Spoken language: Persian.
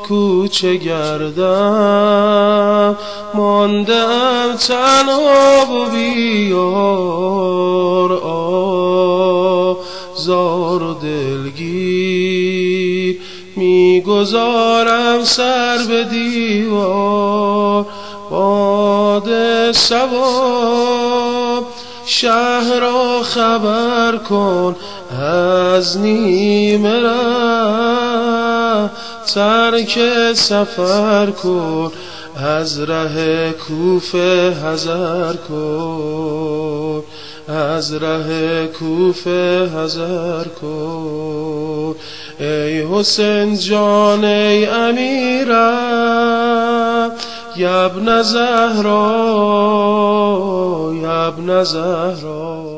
کوچه گردم، ماندم تنها و بیار، آزار و دلگیر میگذارم سر به دیوار. باد صبا شهر را خبر کن، از نیمه ره ترک سفر کن، از ره کوفه حذر کن، از ره کوفه حذر کن. ای حسین جان ای امیرم، یا ابن زهرا، یا ابن زهرا.